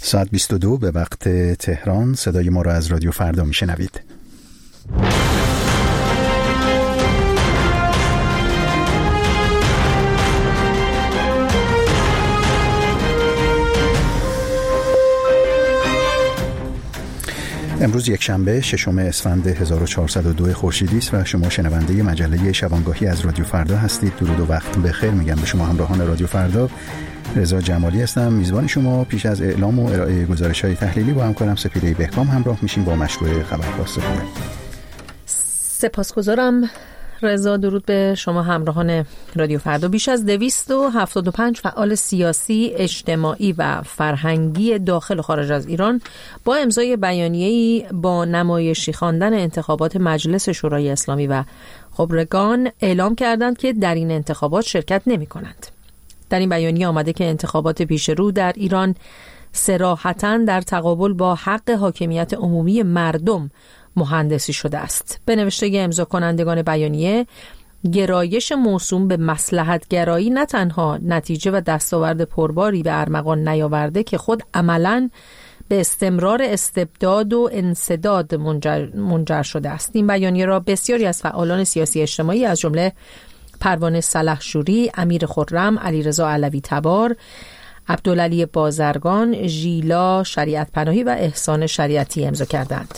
ساعت 22 به وقت تهران. صدای ما را از رادیو فردا میشنوید. امروز یکشنبه ششم اسفند 1402 خورشیدی است و شما شنونده مجله شبانگاهی از رادیو فردا هستید. درود و وقت بخیر میگم به شما همراهان رادیو فردا. رضا جمالی هستم، میزبان شما. پیش از اعلام و ارائه گزارش‌های تحلیلی با همکارم سپیده بهکام همراه میشیم با مشروع خبرگاست خوبه. سپاسگزارم رضا. درود به شما همراهان رادیو فردا. بیش از 275 فعال سیاسی، اجتماعی و فرهنگی داخل و خارج از ایران با امضای بیانیه‌ای با نمایشی خواندن انتخابات مجلس شورای اسلامی و خبرگان اعلام کردند که در این انتخابات شرکت نمی‌کنند. در این بیانیه آمده که انتخابات پیش رو در ایران صراحتاً در تقابل با حق حاکمیت عمومی مردم مهندسی شده است. به نوشته امضا کنندگان بیانیه، گرایش موسوم به مصلحت گرایی نه تنها نتیجه و دستاورد پرباری به ارمغان نیاورده که خود عملاً به استمرار استبداد و انسداد منجر شده است. این بیانیه را بسیاری از فعالان سیاسی اجتماعی از جمله پروانه سلحشوری، امیر خرم، علیرضا علوی تبار، عبدالعلی بازرگان، ژیلا شریعت پناهی و احسان شریعتی امضا کردند.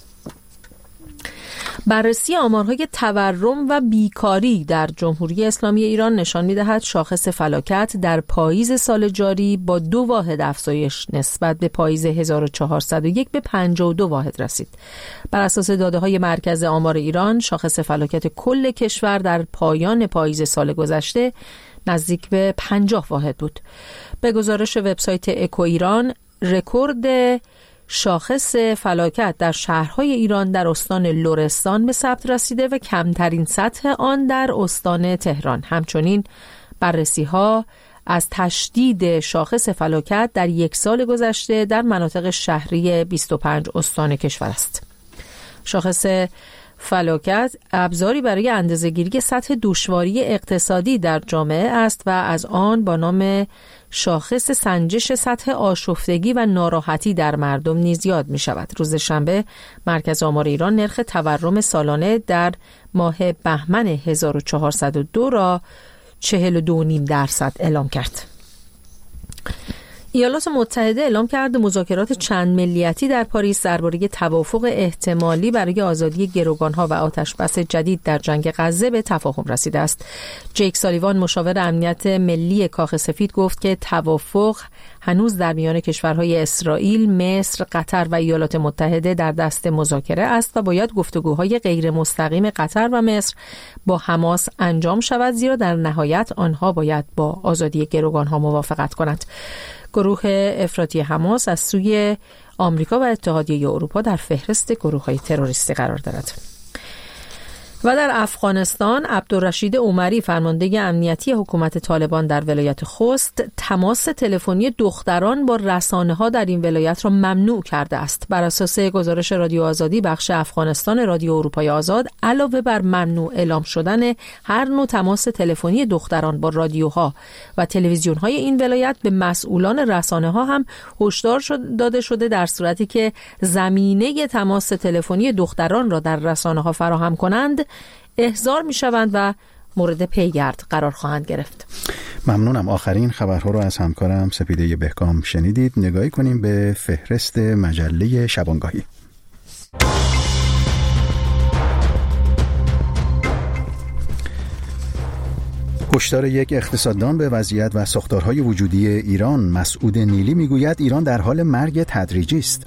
بررسی آمارهای تورم و بیکاری در جمهوری اسلامی ایران نشان می‌دهد شاخص فلاکت در پاییز سال جاری با 2 واحد افزایش نسبت به پاییز 1401 به 52 واحد رسید. بر اساس داده‌های مرکز آمار ایران، شاخص فلاکت کل کشور در پایان پاییز سال گذشته نزدیک به 50 واحد بود. به گزارش وبسایت اکو ایران، رکورد شاخص فلاکت در شهرهای ایران در استان لرستان به ثبت رسیده و کمترین سطح آن در استان تهران. همچنین بررسی‌ها از تشدید شاخص فلاکت در یک سال گذشته در مناطق شهری 25 استان کشور است. شاخص فلاکت ابزاری برای اندازه‌گیری سطح دشواری اقتصادی در جامعه است و از آن با نام شاخص سنجش سطح آشفتگی و ناراحتی در مردم نیز یاد می شود. روز شنبه مرکز آمار ایران نرخ تورم سالانه در ماه بهمن 1402 را 42.5% اعلام کرد. ایالات متحده اعلام کرده مذاکرات چند ملیتی در پاریس درباره توافق احتمالی برای آزادی گروگانها و آتشبس جدید در جنگ غزه به تفاهم رسیده است. جیک سالیوان مشاور امنیت ملی کاخ سفید گفت که توافق هنوز در میان کشورهای اسرائیل، مصر، قطر و ایالات متحده در دست مذاکره است و باید گفتگوهای غیر مستقیم قطر و مصر با حماس انجام شود، زیرا در نهایت آنها باید با آزادی گروگانها موافقت کنند. گروه افراطی حماس از سوی آمریکا و اتحادیه اروپا در فهرست گروه‌های تروریستی قرار دارد. و در افغانستان، عبدالرشید عمری فرمانده امنیتی حکومت طالبان در ولایت خوست تماس تلفنی دختران با رسانه‌ها در این ولایت را ممنوع کرده است. بر اساس گزارش رادیو آزادی، بخش افغانستان رادیو اروپای آزاد علاوه بر ممنوع اعلام شدن هر نوع تماس تلفنی دختران با رادیوها و تلویزیون‌های این ولایت، به مسئولان رسانه‌ها هم هشدار داده شده در صورتی که زمینه تماس تلفنی دختران را در رسانه‌ها فراهم کنند احضار می‌شوند و مورد پیگرد قرار خواهند گرفت. ممنونم. آخرین خبرها رو از همکارم سپیده بهکام شنیدید. نگاهی کنیم به فهرست مجله شبانگاهی. هشدار یک اقتصاددان به وضعیت و ساختارهای وجودی ایران. مسعود نیلی میگوید ایران در حال مرگ تدریجی است.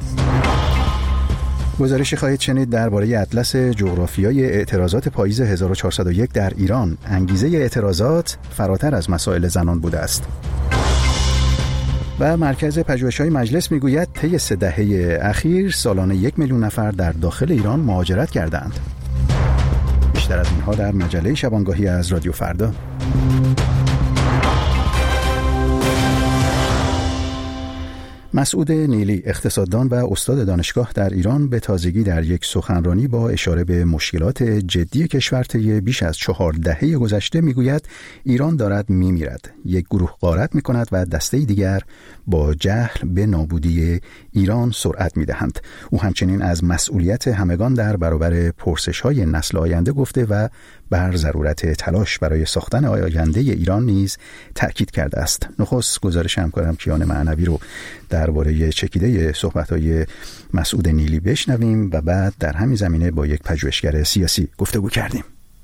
گزارشی خواهید شنید درباره اطلس جغرافیای اعتراضات پاییز 1401 در ایران. انگیزه اعتراضات فراتر از مسائل زنان بوده است. و مرکز پژوهش‌های مجلس میگوید طی 3 دهه اخیر سالانه 1 میلیون نفر در داخل ایران مهاجرت کردند. بیشتر از اینها در مجله شبانگاهی از رادیو فردا. مسعود نیلی، اقتصاددان و استاد دانشگاه در ایران، به تازگی در یک سخنرانی با اشاره به مشکلات جدی کشور طی بیش از 4 دهه گذشته میگوید ایران دارد میمیرد. یک گروه غارت میکند و دسته دیگر با جهل به نابودی ایران سرعت میدهند. او همچنین از مسئولیت همگان در برابر پرسش‌های نسل آینده گفته و بر ضرورت تلاش برای ساختن آینده ایران نیز تأکید کرده است. نخست گزارش همکارم کیان معنوی رو درباره چکیده صحبت‌های مسعود نیلی بشنویم و بعد در همین زمینه با یک پژوهشگر سیاسی گفتگو کردیم.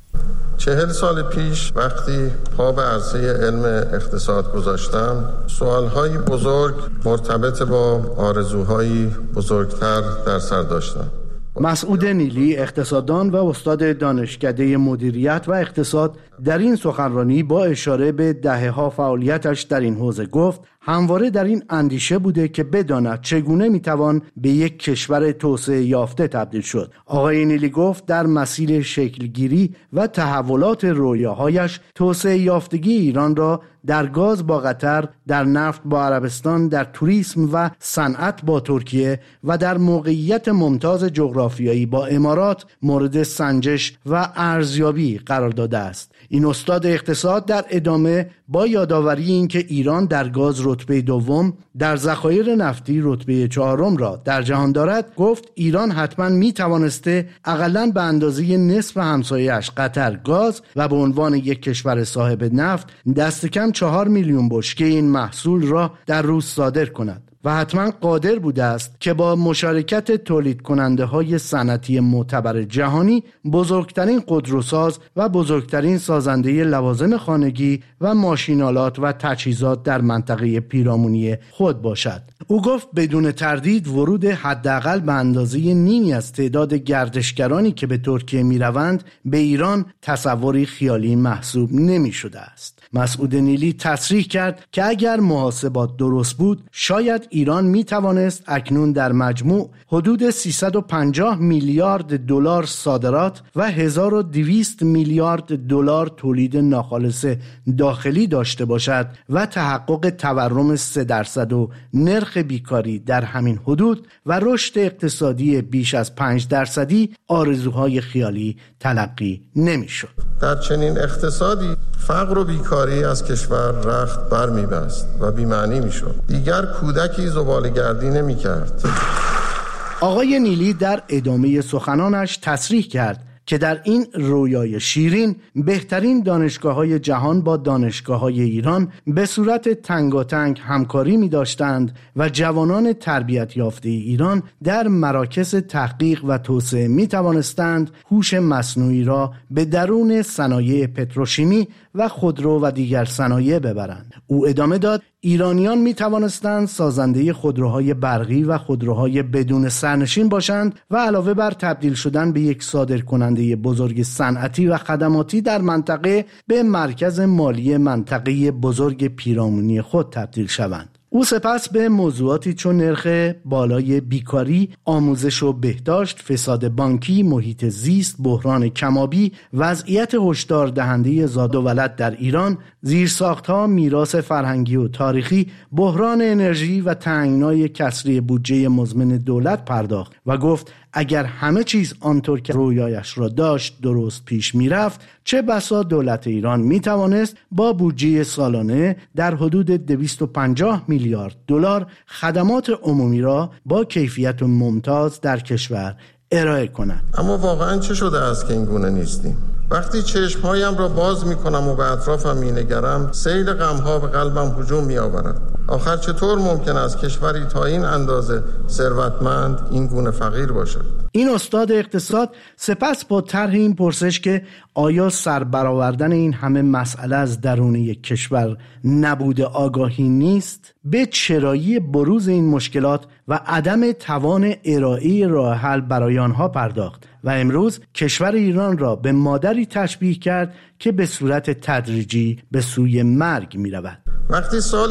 40 سال پیش وقتی پا به عرصه علم اقتصاد گذاشتم، سوال‌های بزرگ مرتبط با آرزوهای بزرگتر در سر داشتم. مسعود نیلی، اقتصاددان و استاد دانشکده مدیریت و اقتصاد، در این سخنرانی با اشاره به دهه‌ها فعالیتش در این حوزه گفت همواره در این اندیشه بوده که بداند چگونه میتوان به یک کشور توسعه یافته تبدیل شد. آقای نیلی گفت در مسیر شکلگیری و تحولات رویاهایش توسعه یافتگی ایران را در گاز با قطر، در نفت با عربستان، در توریسم و صنعت با ترکیه و در موقعیت ممتاز جغرافیایی با امارات مورد سنجش و ارزیابی قرار داده است. این استاد اقتصاد در ادامه با یادآوری اینکه ایران در گاز رتبه دوم، در ذخایر نفتی رتبه 4 را در جهان دارد، گفت ایران حتما می توانسته اقلاً به اندازه نصف همسایه‌اش قطر گاز و به عنوان یک کشور صاحب نفت دست کم 4 میلیون بشکه این محصول را در روز صادر کند و حتما قادر بوده است که با مشارکت تولید کننده های صنعتی معتبر جهانی بزرگترین خودروساز و بزرگترین سازنده لوازم خانگی و ماشینالات و تجهیزات در منطقه پیرامونی خود باشد. او گفت بدون تردید ورود حداقل به اندازه نیمی از تعداد گردشگرانی که به ترکیه می روند به ایران تصوری خیالی محسوب نمی شده است. مسعود نیلی تصریح کرد که اگر محاسبات درست بود شاید ایران می توانست اکنون در مجموع حدود 350 میلیارد دلار صادرات و 1200 میلیارد دلار تولید ناخالص داخلی داشته باشد و تحقق تورم 3% و نرخ بیکاری در همین حدود و رشد اقتصادی بیش از 5% آرزوهای خیالی تلقی نمی‌شد. در چنین اقتصادی فقر و بیکاری از کشور رخت بر می‌بست و بی‌معنی می‌شد. دیگر کودکی زباله‌گردی نمی‌کرد. آقای نیلی در ادامه سخنانش تصریح کرد که در این رویای شیرین بهترین دانشگاه‌های جهان با دانشگاه‌های ایران به صورت تنگاتنگ همکاری می‌داشتند و جوانان تربیت یافته ایران در مراکز تحقیق و توسعه می‌توانستند هوش مصنوعی را به درون صنایع پتروشیمی و خودرو و دیگر صنایع ببرند. او ادامه داد ایرانیان می توانستند سازنده خودروهای برقی و خودروهای بدون سرنشین باشند و علاوه بر تبدیل شدن به یک صادرکننده بزرگ صنعتی و خدماتی در منطقه به مرکز مالی منطقه بزرگ پیرامونی خود تبدیل شوند. او سپس به موضوعاتی چون نرخ بالای بیکاری، آموزش و بهداشت، فساد بانکی، محیط زیست، بحران کمابی، وضعیت هشدار دهنده زاد و ولد در ایران، زیرساخت‌ها، میراث فرهنگی و تاریخی، بحران انرژی و تنگنای کسری بودجه مزمن دولت پرداخت و گفت اگر همه چیز آنطور که رویایش را داشت درست پیش میرفت، چه بسا دولت ایران میتوانست با بودجه سالانه در حدود 250 میلیارد دلار خدمات عمومی را با کیفیت ممتاز در کشور ارائه کند. اما واقعا چه شده است که این گونه نیستیم؟ وقتی چشمهایم را باز میکنم و به اطرافم مینگرم، سیل غمها به قلبم هجوم میآورد. آخر چطور ممکن است کشوری تا این اندازه ثروتمند این گونه فقیر باشد؟ این استاد اقتصاد سپس با طرح این پرسش که آیا سربرآوردن این همه مسئله از درون یک کشور نبود آگاهی نیست، به چرایی بروز این مشکلات و عدم توان ارائه راه حل برای آنها پرداخت و امروز کشور ایران را به مادری تشبیه کرد که به صورت تدریجی به سوی مرگ می رود. وقتی سال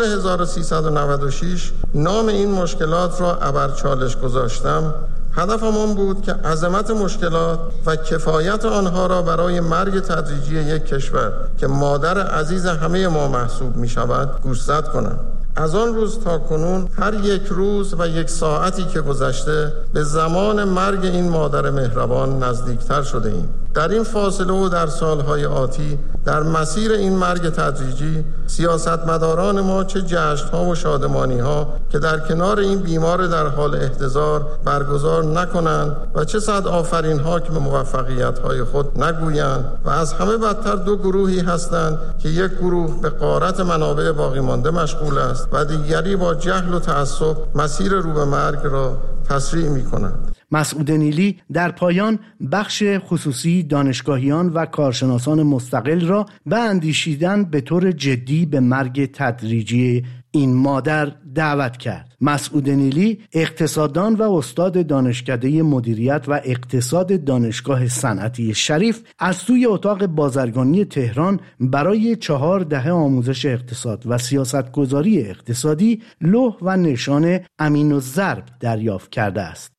1396 نام این مشکلات را ابر چالش گذاشتم، هدفم آن بود که عظمت مشکلات و کفایت آنها را برای مرگ تدریجی یک کشور که مادر عزیز همه ما محسوب می شود گوشزد کنم. از آن روز تا کنون هر یک روز و یک ساعتی که گذشته به زمان مرگ این مادر مهربان نزدیکتر شده ایم. در این فاصله و در سالهای آتی در مسیر این مرگ تدریجی سیاستمداران ما چه جشن‌ها و شادمانی‌ها که در کنار این بیمار در حال احتضار برگزار نکنند و چه صد آفرین‌ها که به موفقیت‌های خود نگویند و از همه بدتر دو گروهی هستند که یک گروه به غارت منابع باقی مانده مشغول است و دیگری با جهل و تعصب مسیر رو به مرگ را تسریع می‌کنند. مسعود نیلی در پایان بخش خصوصی دانشگاهیان و کارشناسان مستقل را به اندیشیدن به طور جدی به مرگ تدریجی این مادر دعوت کرد. مسعود نیلی اقتصاددان و استاد دانشکده مدیریت و اقتصاد دانشگاه صنعتی شریف از سوی اتاق بازرگانی تهران برای 4 دهه آموزش اقتصاد و سیاستگذاری اقتصادی لوح و نشان امین الضرب دریافت کرده است.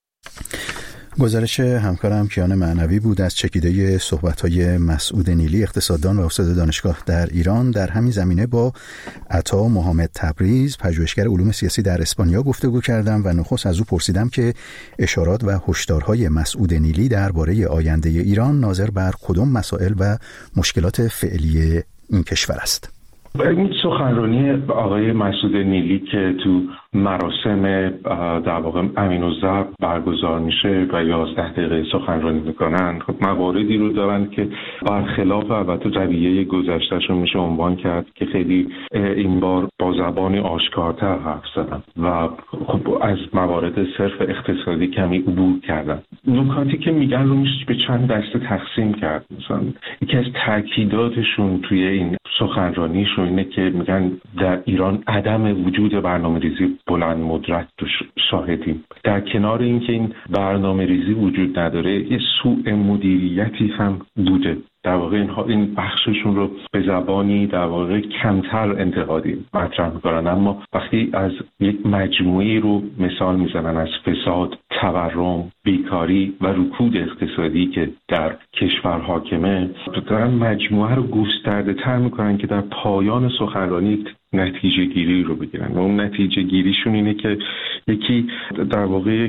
گزارش همکارم کیان معنوی بود از چکیده صحبت‌های مسعود نیلی، اقتصاددان و استاد دانشگاه در ایران. در همین زمینه با عطا محمد تبریز، پژوهشگر علوم سیاسی در اسپانیا گفتگو کردم و نخست از او پرسیدم که اشارات و هشدارهای مسعود نیلی درباره آینده ایران ناظر بر کدام مسائل و مشکلات فعلی این کشور است. این سخنرانی آقای مسعود نیلی که تو مراسم در واقع امین الضرب برگزار میشه و 11 دقیقه سخنرانی میکنن، خب مواردی رو دارن که برخلاف البته رویه گذشتهشون میشه عنوان کرد که خیلی این بار با زبانی آشکارتر حرف زدن و خب از موارد صرف اقتصادی کمی عبور کردن. نکاتی که میگن رو میشه به چند دسته تقسیم کرد. مثلا یکی از تاکیداتشون توی این سخنرانیشون اینه که میگن در ایران عدم وجود برنامه‌ریزی بلند مدت شاهدیم. در کنار اینکه این برنامه‌ریزی وجود نداره، یه سوء مدیریتی هم بوده. در واقع این بخششون رو به زبانی در واقع کمتر انتقادی مطرح می‌کنن، اما وقتی از یک مجموعی رو مثال میزنن از فساد، تورم، بیکاری و رکود اقتصادی که در کشور حاکمه، دارن مجموعه رو گسترده تر میکنن که در پایان سخنرانی نتیجه گیری رو بگیرن و اون نتیجه گیریشون اینه که یکی در واقع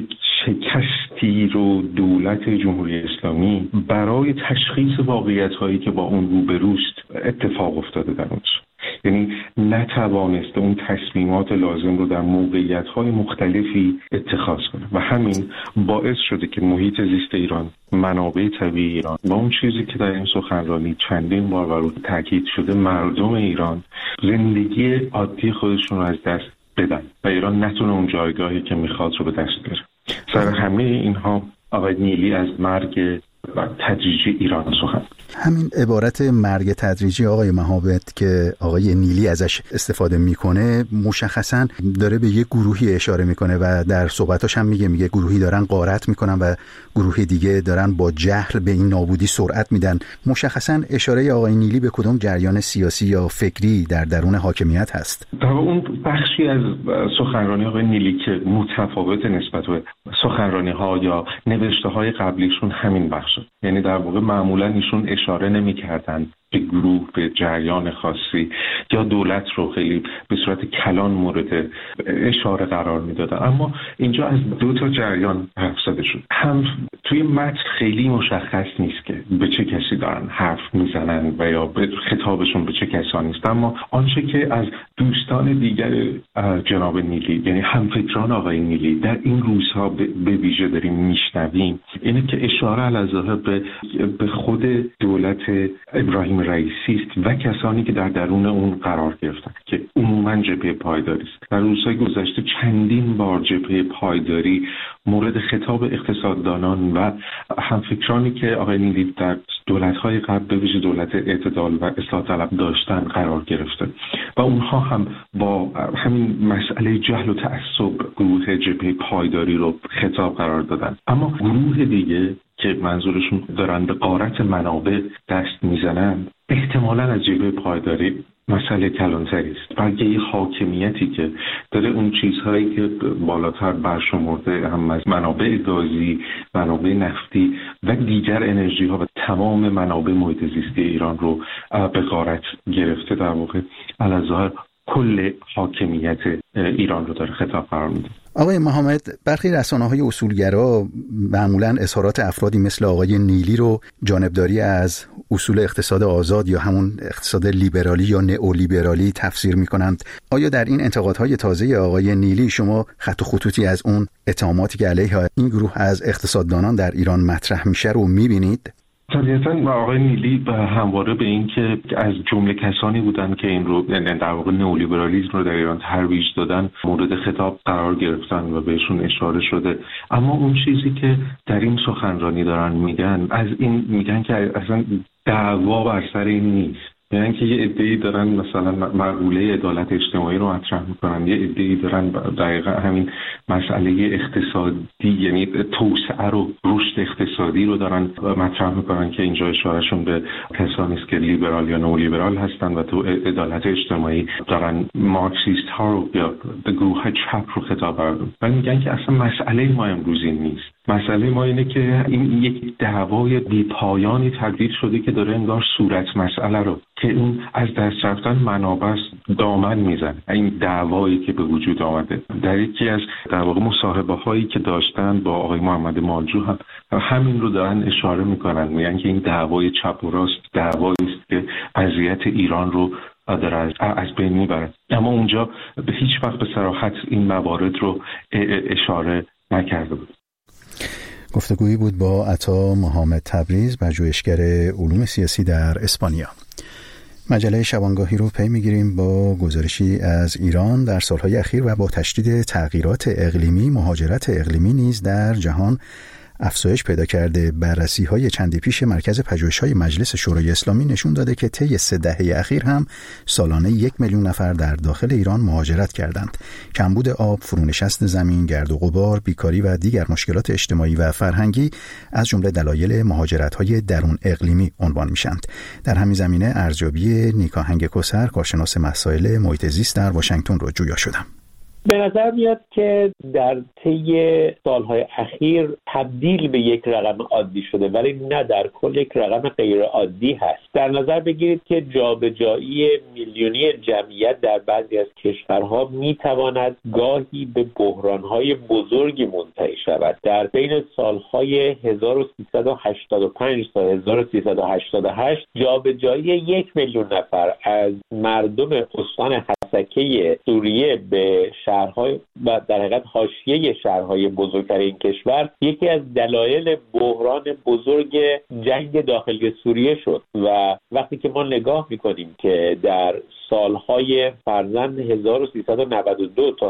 شکستی رو دولت جمهوری اسلامی برای تشخیص واقعیت‌هایی که با اون روبروست اتفاق افتاده در اونجا، یعنی نتوانسته اون تصمیمات لازم رو در موقعیت‌های مختلفی اتخاذ کنه و همین باعث شده که محیط زیست ایران، منابع طبیعی ایران و اون چیزی که در این سخنرانی چندین بار بر اون تاکید شده، مردم ایران زندگی عادی خودشون رو از دست بدن و ایران نتونه اون جایگاهی که میخواد رو به دست بیاره. سر همه اینها آقای نیلی از مرگ تدریجی ایران سخن. همین عبارت مرگ تدریجی آقای مهابت که آقای نیلی ازش استفاده میکنه مشخصا داره به یک گروهی اشاره میکنه و در صحبتاش هم میگه گروهی دارن غارت میکنن و گروه دیگه دارن با جهل به این نابودی سرعت میدن. مشخصا اشاره آقای نیلی به کدام جریان سیاسی یا فکری در درون حاکمیت هست؟ در اون بخشی از سخنرانی آقای نیلی که متفاوت نسبت به سخنرانی ها یا نوشته های قبلیشون همین بخش، یعنی در واقع معمولا ایشون اشاره نمی‌کردن به گروه، به جریان خاصی یا دولت رو خیلی به صورت کلان مورد اشاره قرار میدادن، اما اینجا از 2 جریان حرف زده شد. هم توی متن خیلی مشخص نیست که به چه کسی دارن حرف میزنن و یا به خطابشون به چه کسانی است، اما آنچه که از دوستان دیگر جناب نیلی، یعنی همفکران آقای نیلی در این روزها به ویژه داریم میشنویم، اینه که اشاره علی‌ظاهر به خود دولت ابراهیم رئیسی است و کسانی که در درون اون قرار گرفتن که عموما جبهه پایداری است. در روزهای گذشته چندین بار جبهه پایداری مورد خطاب اقتصاددانان و همفکرانی که آقای نیلی در دولت‌های قبل به ویژه دولت اعتدال و اصلاح طلب داشتن قرار گرفته و اونها هم با همین مسئله جهل و تعصب گروه جبهه پایداری رو خطاب قرار دادن. اما گروه دیگه که منظورشون دارن به غارت منابع دست میزنن، احتمالاً از جبهه پایداری مسئله کلانتری است، بلکه یه حاکمیتی که داره اون چیزهایی که بالاتر برشمرده هم از منابع گازی، منابع نفتی و دیگر انرژی ها و تمام منابع محیط زیستی ایران رو به غارت گرفته، در واقع علی‌ظاهر کل حاکمیت ایران رو داره خطاب قرار میده. آقای محمد، برخی رسانه‌های اصولگرا معمولاً اظهارات افرادی مثل آقای نیلی رو جانبداری از اصول اقتصاد آزاد یا همون اقتصاد لیبرالی یا نئولیبرالی تفسیر می‌کنند. آیا در این انتقادهای تازه آقای نیلی شما خط و خطوطی از اون اتهاماتی که علیه این گروه از اقتصاددانان در ایران مطرح میشه رو می‌بینید؟ طبیعتاً آقای نیلی همواره به این که از جمله کسانی بودن که این رو در واقع نئولیبرالیسم رو در ایران ترویج دادن مورد خطاب قرار گرفتن و بهشون اشاره شده. اما اون چیزی که در این سخنرانی دارن میگن که اصلا دعوا بر سر این نیست. یعنی که یه عده‌ای دارن مثلا مقوله عدالت اجتماعی رو مطرح میکنن، یه عده‌ای دارن دقیقاً همین مسئله اقتصادی یعنی توسعه رو، رشد اقتصادی رو دارن مطرح میکنن که اینجا اشارهشون به کسانی است که لیبرال یا نئولیبرال هستن و تو عدالت اجتماعی دارن مارکسیست ها رو یا گروه چپ رو خطاب میکنن و میگن که اصلا مسئله ما امروز این نیست. مسئله ما اینه که این یک دعوای بی‌پایانی تبدیل شده که داره انگار صورت مسئله رو که این از دست رفتن منابع دامن میزنه. این دعوایی که به وجود آمده در یکی از در واقع مصاحبه هایی که داشتن با آقای محمد مالجو هم همین رو دارن اشاره میکنن، میگن که این دعوای چپ و راست دعوایی است که وضعیت ایران رو داره از بین میبره. اما اونجا به هیچ وقت به صراحت این موارد رو اشاره نکرده بود. گفتگویی بود با عطا محمد تبریز، پژوهشگر علوم سیاسی در اسپانیا. مجله شبانگاهی رو پی میگیریم با گزارشی از ایران در سالهای اخیر و با تشدید تغییرات اقلیمی، مهاجرت اقلیمی نیز در جهان افزایش پیدا کرده. بررسی‌های چندی پیش مرکز پژوهش‌های مجلس شورای اسلامی نشون داده که طی 3 دهه اخیر هم سالانه 1 میلیون نفر در داخل ایران مهاجرت کردند. کمبود آب، فرونشست زمین، گرد و غبار، بیکاری و دیگر مشکلات اجتماعی و فرهنگی از جمله دلایل مهاجرت‌های درون اقلیمی عنوان میشند. در همین زمینه ارزیابی نیکاهنگ کسر، کارشناس مسائل محیط زیست در واشنگتن رو جویا شدم. به نظر میاد که در طی سالهای اخیر تبدیل به یک رقم عادی شده، ولی نه در کل یک رقم غیر عادی هست. در نظر بگیرید که جابجایی میلیونی جمعیت در بعضی از کشورها میتواند گاهی به بحرانهای بزرگی منتهی شود. در بین سالهای 1385 تا 1388 جابجایی 1 میلیون نفر از مردم استان حسکه سوریه به شهرهای و در حقیقت حاشیه شهرهای بزرگتر این کشور یکی از دلایل بحران بزرگ جنگ داخلی سوریه شد. و وقتی که ما نگاه میکنیم که در سالهای فرزند 1392 تا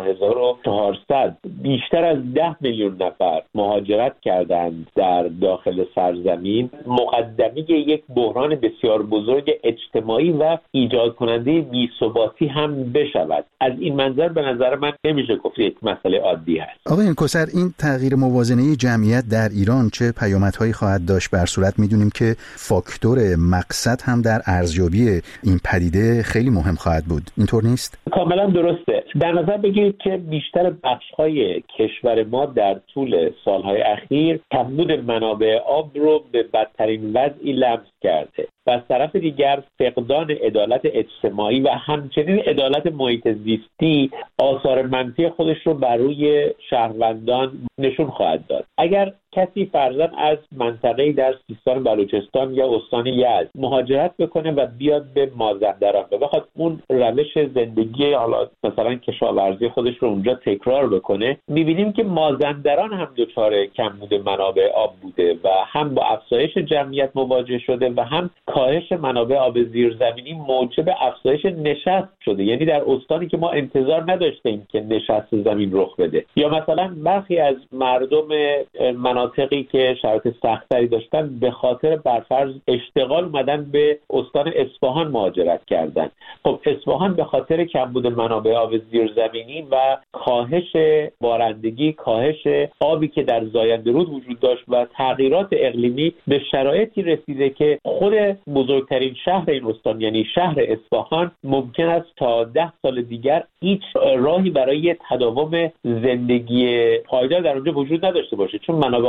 1400 بیشتر از 10 میلیون نفر مهاجرت کردند در داخل سرزمین، مقدمه یک بحران بسیار بزرگ اجتماعی و ایجاد کننده بی‌ثباتی هم بشود. از این منظر به نظر من نمیشه گفت یک مسئله عادی هست. آقای کسر، این تغییر موازنه جمعیت در ایران چه پیامدهایی خواهد داشت؟ بر صورت میدونیم که فاکتور مقصد هم در ارزیابی این پدیده خیلی مهم خواهد بود. اینطور نیست؟ کاملا درسته. در نظر بگیرید که بیشتر بخش‌های کشور ما در طول سالهای اخیر کمبود منابع آب رو به بدترین وضعی لمس کرده و از طرف دیگر فقدان عدالت اجتماعی و همچنین عدالت محیط زیستی آثار منفی خودش رو بر روی شهروندان نشون خواهد داد. اگر کسی فرضاً از منطقه‌ای در سیستان بلوچستان یا استان یزد مهاجرت بکنه و بیاد به مازندران و بخواد اون روش زندگی حالا مثلا کشاورزی خودش رو اونجا تکرار بکنه، می‌بینیم که مازندران هم دچار کمبود منابع آب بوده و هم با افزایش جمعیت مواجه شده و هم کاهش منابع آب زیرزمینی موجب افزایش نشست شده. یعنی در استانی که ما انتظار نداشتیم که نشست زمین رخ بده، یا مثلا برخی از مردم مناطقی که شرایط سخت‌تری داشتن به خاطر برفرض اشتغال اومدن به استان اصفهان مهاجرت کردن. خب اصفهان به خاطر کمبود منابع آب زیرزمینی و کاهش بارندگی، کاهش آبی که در زاینده رود وجود داشت و تغییرات اقلیمی به شرایطی رسیده که خود بزرگترین شهر این استان یعنی شهر اصفهان ممکن است تا 10 سال دیگر هیچ راهی برای تداوم زندگی پایدار در اونجا وجود نداشته باشه، چون منابع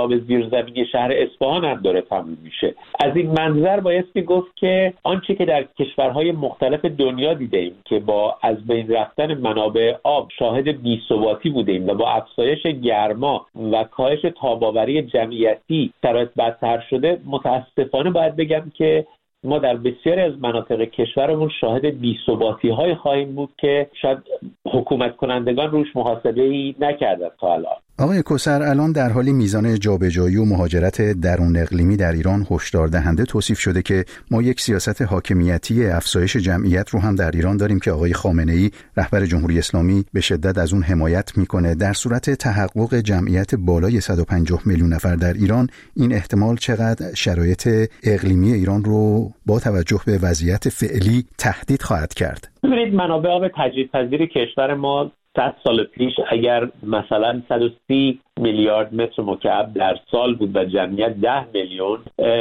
آب زیرزمینی شهر اصفهان هم داره تموم میشه. از این منظر بایستی گفت که آنچه که در کشورهای مختلف دنیا دیدیم که با از بین رفتن منابع آب شاهد بی‌ثباتی بودیم و با افزایش گرما و کاهش تاب‌آوری جمعیتی شرایط بدتر شده، متاسفانه باید بگم که ما در بسیاری از مناطق کشورمون شاهد بی‌ثباتی‌های خواهیم بود که شاید حکومت کنندگان روش محاسبه‌ای نکردن تا الان. آقای کوثر، الان در حالی میزان جابجایی و مهاجرت درون اقلیمی در ایران هشدار دهنده توصیف شده که ما یک سیاست حاکمیتی افزایش جمعیت رو هم در ایران داریم که آقای خامنه‌ای رهبر جمهوری اسلامی به شدت از اون حمایت میکنه. در صورت تحقق جمعیت بالای 150 میلیون نفر در ایران، این احتمال چقدر شرایط اقلیمی ایران رو با توجه به وضعیت فعلی تهدید خواهد کرد؟ ببینید، منابع آب تجدیدپذیر کشور ما 100 سال پیش اگر مثلا 130 میلیارد متر مکعب در سال بود و جمعیت 10 میلیون،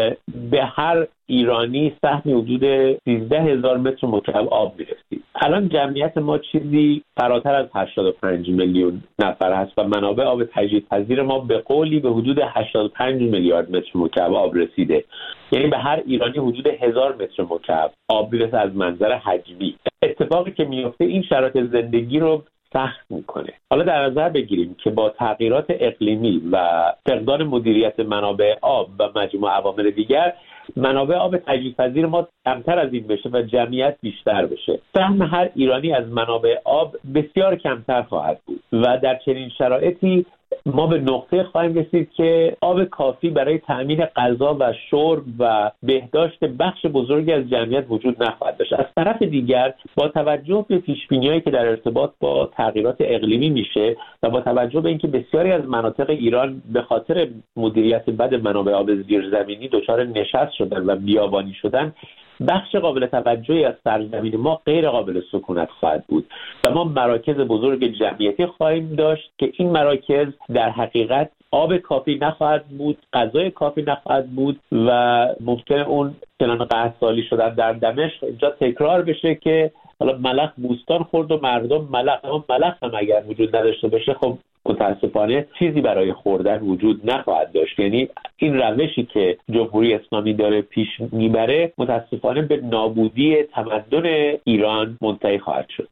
به هر ایرانی سهمی حدود 13,000 متر مکعب آب میرسید. الان جمعیت ما چیزی فراتر از 85 میلیون نفر هست و منابع آب تجدیدپذیر ما به قولی به حدود 85 میلیارد متر مکعب آب رسیده. یعنی به هر ایرانی حدود 1000 متر مکعب آب میرسه از منظر حجمی. اتفاقی که میفته این شرایط زندگی رو سخت میکنه. حالا در نظر بگیریم که با تغییرات اقلیمی و فقدان مدیریت منابع آب و مجموعه عوامل دیگر، منابع آب تجدیدپذیر ما کمتر از این بشه و جمعیت بیشتر بشه، سهم هر ایرانی از منابع آب بسیار کمتر خواهد بود و در چنین شرایطی ما به نقطه خواهیم رسید که آب کافی برای تأمین غذا و شرب و بهداشت بخش بزرگی از جمعیت وجود نخواهد داشت. از طرف دیگر با توجه به پیش‌بینی‌هایی که در ارتباط با تغییرات اقلیمی میشه و با توجه به اینکه بسیاری از مناطق ایران به خاطر مدیریت بد منابع آب زیرزمینی دچار نشست شدن و بیابانی شدن، بخش قابل توجهی از سرزمین ما غیر قابل سکونت خواهد بود و ما مراکز بزرگ جمعیتی خواهیم داشت که این مراکز در حقیقت آب کافی نخواهد بود، غذای کافی نخواهد بود و ممکنه اون چنان قحط‌سالی شدن در دمشق اینجا تکرار بشه که حالا ملخ بوستان خورد و مردم ملخ، اما ملخ هم اگر وجود نداشته باشه خب متاسفانه چیزی برای خوردن وجود نخواهد داشت. یعنی این روشی که جمهوری اسلامی داره پیش میبره متاسفانه به نابودی تمدن ایران منتهی خواهد شد.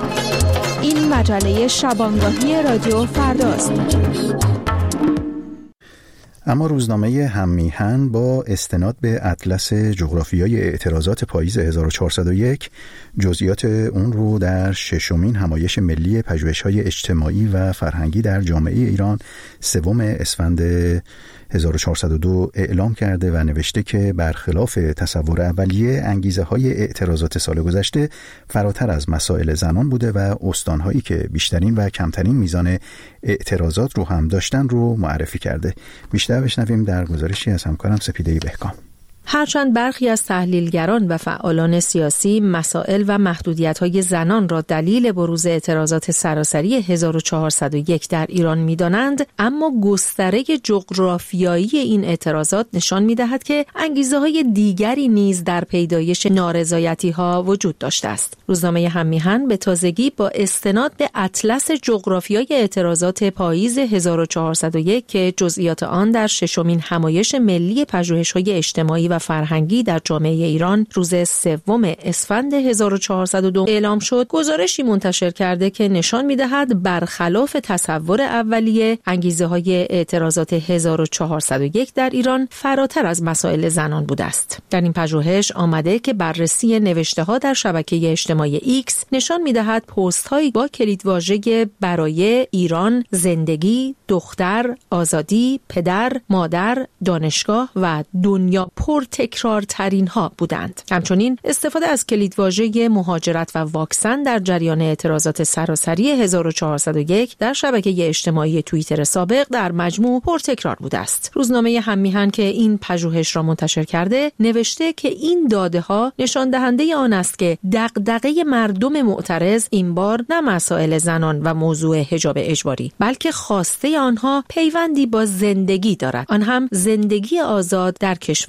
این مجله شبانگاهی رادیو فرداست. اما روزنامه هم‌میهن با استناد به اطلس جغرافیای اعتراضات پاییز 1401 جزئیات اون رو در ششمین همایش ملی پژوهش‌های اجتماعی و فرهنگی در جامعه ایران 3 اسفند 1402 اعلام کرده و نوشته که برخلاف تصور اولیه انگیزه‌های اعتراضات سال گذشته فراتر از مسائل زنان بوده و استان‌هایی که بیشترین و کمترین میزان اعتراضات رو هم داشتن رو معرفی کرده. بیشتر بشنویم در گزارشی از همکارم سپیده بهکام. هرچند برخی از تحلیلگران و فعالان سیاسی مسائل و محدودیت‌های زنان را دلیل بروز اعتراضات سراسری 1401 در ایران می‌دانند، اما گستره جغرافیایی این اعتراضات نشان می‌دهد که انگیزه‌های دیگری نیز در پیدایش نارضایتی‌ها وجود داشته است. روزنامه هم‌میهن به تازگی با استناد به اطلس جغرافیای اعتراضات پاییز 1401 که جزئیات آن در ششمین همایش ملی پژوهش‌های اجتماعی و فرهنگی در جامعه ایران روز 3 اسفند 1402 اعلام شد، گزارشی منتشر کرده که نشان می‌دهد برخلاف تصور اولیه انگیزه‌های اعتراضات 1401 در ایران فراتر از مسائل زنان بوده است. در این پژوهش آمده که بررسی نوشته‌ها در شبکه اجتماعی ایکس نشان می‌دهد پست‌هایی با کلیدواژه برای ایران، زندگی، دختر، آزادی، پدر، مادر، دانشگاه و دنیا تکرارترین ها بودند. همچنین استفاده از کلیدواژه مهاجرت و واکسن در جریان اعتراضات سراسری 1401 در شبکه اجتماعی توییتر سابق در مجموع پرتکرار بوده است. روزنامه هم‌میهن که این پژوهش را منتشر کرده نوشته که این داده ها نشان دهنده آن است که دغدغه مردم معترض این بار نه مسائل زنان و موضوع حجاب اجباری، بلکه خواسته آنها پیوندی با زندگی دارد، آن هم زندگی آزاد در کشورشان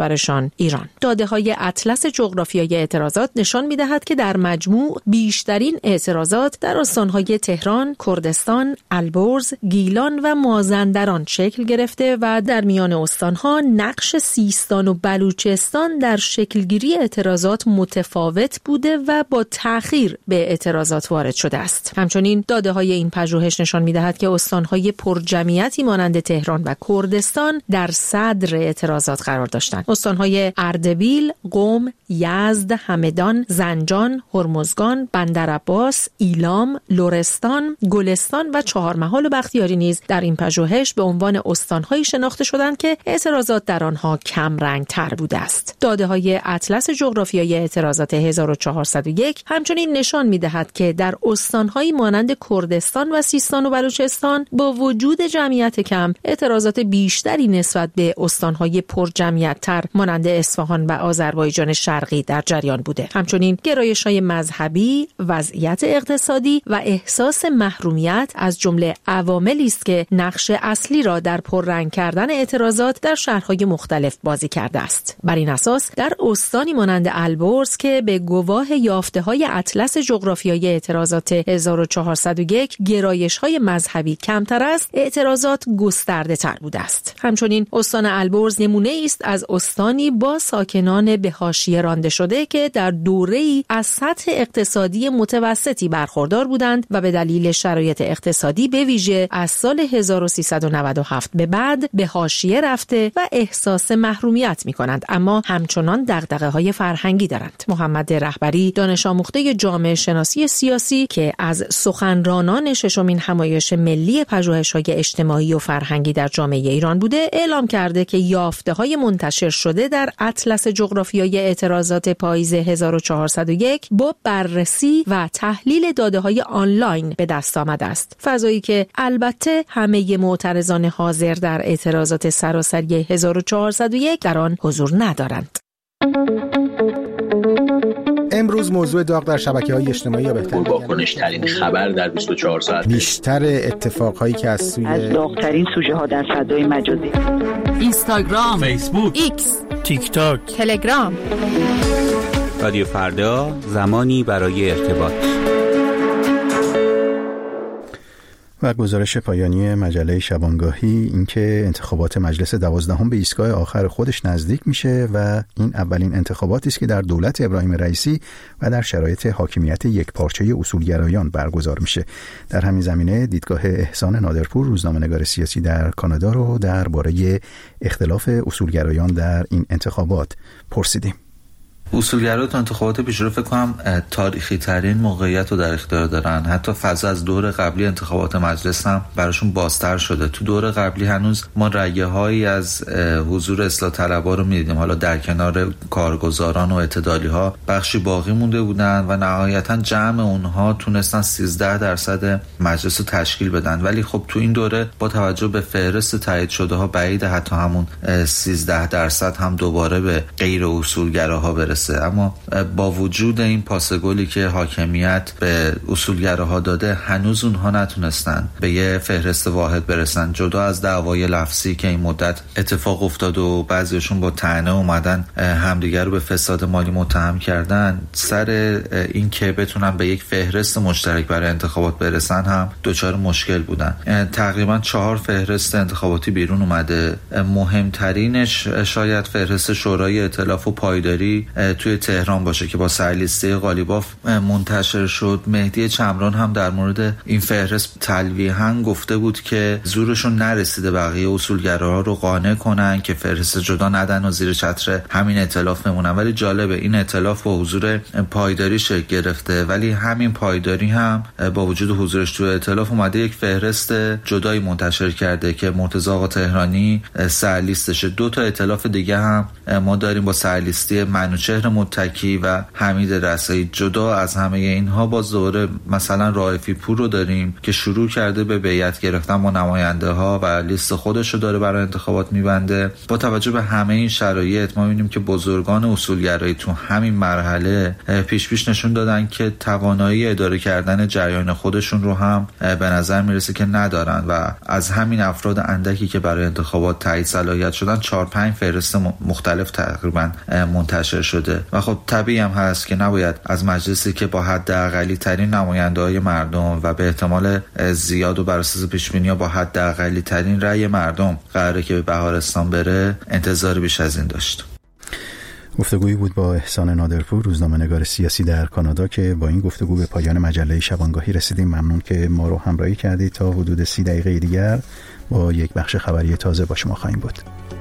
تهران، ایران. داده‌های اطلس جغرافیای اعتراضات نشان می‌دهد که در مجموع بیشترین اعتراضات در استان‌های تهران، کردستان، البرز، گیلان و مازندران شکل گرفته و در میان استان‌ها نقش سیستان و بلوچستان در شکلگیری اعتراضات متفاوت بوده و با تأخیر به اعتراضات وارد شده است. همچنین داده‌های این پژوهش نشان می‌دهد که استان‌های پرجمعیتی مانند تهران و کردستان در صدر اعتراضات قرار داشتند. استان‌های اردبیل، قم، یزد، همدان، زنجان، هرمزگان، بندرعباس، ایلام، لرستان، گلستان و چهارمحال و بختیاری نیز در این پژوهش به عنوان استان‌هایی شناخته شدند که اعتراضات در آنها کم رنگ‌تر بوده است. داده‌های اطلس جغرافیایی اعتراضات 1401 همچنین نشان می‌دهد که در استان‌هایی مانند کردستان و سیستان و بلوچستان با وجود جمعیت کم اعتراضات بیشتری نسبت به استان‌های پرجمعیت‌تر مانند اصفهان و آذربایجان شرقی در جریان بوده. همچنین گرایش‌های مذهبی، وضعیت اقتصادی و احساس محرومیت از جمله عواملی است که نقش اصلی را در پررنگ کردن اعتراضات در شهرهای مختلف بازی کرده است. بر این اساس در استانی مانند البرز که به گواه یافته‌های اطلس جغرافیایی اعتراضات 1401 گرایش‌های مذهبی کمتر است، اعتراضات گسترده‌تر بوده است. همچنین استان البرز نمونه است از استانی با ساکنان به حاشیه رانده شده که در دوره‌ای از سطح اقتصادی متوسطی برخوردار بودند و به دلیل شرایط اقتصادی به ویژه از سال 1397 به بعد به حاشیه رفته و احساس محرومیت می‌کنند، اما همچنان دغدغه‌های فرهنگی دارند. محمد رهبری، دانش آموخته جامعه شناسی سیاسی که از سخنرانان ششمین همایش ملی پژوهش‌های اجتماعی و فرهنگی در جامعه ایران بوده، اعلام کرده که یافته‌های منتشر شده در اطلس جغرافیایی اعتراضات پاییز 1401 با بررسی و تحلیل داده‌های آنلاین به دست آمده است. فضایی که البته همه معترضان حاضر در اعتراضات سراسری 1401 در آن حضور ندارند. امروز موضوع داغ در شبکه‌های اجتماعی یا بهتر پرواکنش‌ترین خبر در 24 ساعت، بیشتر اتفاقهایی که از داغ‌ترین سوژه‌ها در فضای مجازی، اینستاگرام، فیسبوک، ایکس، تیک تاک، تلگرام. رادیو فردا، زمانی برای ارتباط. و گزارش پایانی مجله شبانگاهی این که انتخابات مجلس 12 به ایستگاه آخر خودش نزدیک میشه و این اولین انتخاباتی است که در دولت ابراهیم رئیسی و در شرایط حاکمیت یکپارچه اصولگرایان برگزار میشه. در همین زمینه دیدگاه احسان نادرپور، روزنامه‌نگار سیاسی در کانادا، رو درباره اختلاف اصولگرایان در این انتخابات پرسیدیم. اصولگرا تو انتخابات پیشرو فکر کنم تاریخی ترین موقعیت رو در اختیار دارن. حتی فضا از دور قبلی انتخابات مجلس هم براشون بازتر شده. تو دور قبلی هنوز ما رأیه هایی از حضور اصلاح طلبها رو می‌دیدیم، حالا در کنار کارگزاران و اعتدالی ها بخشی باقی مونده بودن و نهایتا جمع اونها تونستن 13% مجلس رو تشکیل بدن. ولی خب تو این دوره با توجه به فهرست تایید شده ها بعید حتی همون 13% هم دوباره به غیر اصولگراها برسه. اما با وجود این پاس گلی که حاکمیت به اصولگراها داده، هنوز اونها نتونستن به یه فهرست واحد برسن. جدا از دعوای لفظی که این مدت اتفاق افتاد و بعضیشون با طعنه اومدن همدیگر رو به فساد مالی متهم کردن، سر این که بتونن به یک فهرست مشترک برای انتخابات برسن هم دچار مشکل بودن. تقریبا 4 فهرست انتخاباتی بیرون اومده. مهمترینش شاید فهرست شورای ائتلاف و پایداری توی تهران باشه که با سرلیسته قالیباف منتشر شد. مهدی چمران هم در مورد این فهرست تلویحاً گفته بود که زورشون نرسیده بقیه اصولگراها رو قانع کنن که فهرست جدا ندن و زیر چتر همین ائتلاف بمونن. ولی جالبه این ائتلاف با حضور پایداری شکل گرفته، ولی همین پایداری هم با وجود حضورش توی ائتلاف اومده یک فهرست جدایی منتشر کرده که مرتضی آقا تهرانی سرلیستشه. 2 تا ائتلاف دیگه هم ما داریم با سرلیستی منوچهر منوچهر متکی و حمید رسایی. جدا از همه اینها باز دوره مثلا رائفی پور رو داریم که شروع کرده به بیعت گرفتن با نماینده ها و لیست خودش رو داره برای انتخابات میبنده. با توجه به همه این شرایط ما می‌بینیم که بزرگان اصولگرایی تو همین مرحله پیش نشون دادن که توانایی اداره کردن جریان خودشون رو هم به نظر میرسه که ندارن و از همین افراد اندکی که برای انتخابات تایید صلاحیت شدن 4-5 فهرست مختلف تقریبا منتشر شده و خب طبیعی هم هست که نباید از مجلسی که با حداقلی ترین نماینده‌های مردم و به احتمال زیاد و بر اساس پیش‌بینی‌ها با حداقلی ترین رأی مردم قراره که به بهارستان بره انتظار بیش از این داشت. گفتگویی بود با احسان نادرپور، روزنامه‌نگار سیاسی در کانادا، که با این گفتگو به پایان مجله شبانگاهی رسیدیم. ممنون که ما رو همراهی کردید. تا حدود 30 دقیقه دیگر با یک بخش خبری تازه با شما خواهیم بود.